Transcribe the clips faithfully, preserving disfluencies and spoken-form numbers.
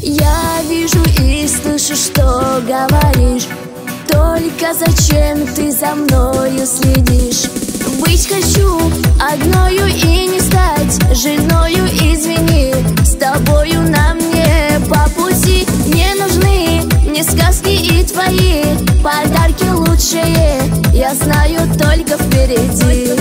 Я вижу и слышу, что говоришь, только зачем ты за мною следишь? Быть хочу одною и не стать женою, извини. С тобою на мне по пути не нужны мне сказки и твои подарки лучшие, я знаю, только впереди.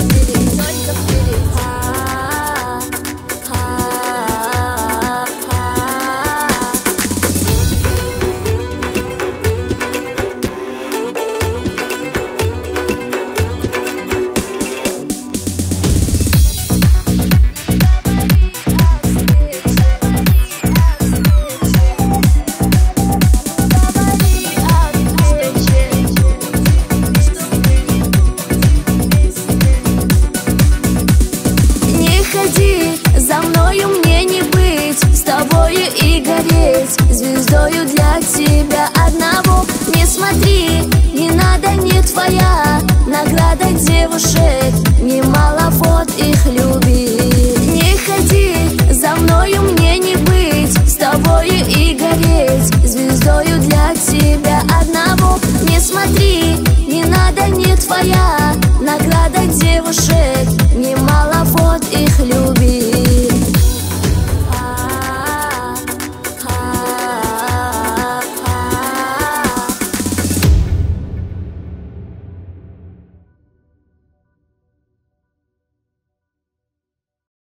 За мною мне не быть, с тобою и гореть звездою для тебя одного. Не смотри, не надо, не твоя награда девушек, немало вот их любит.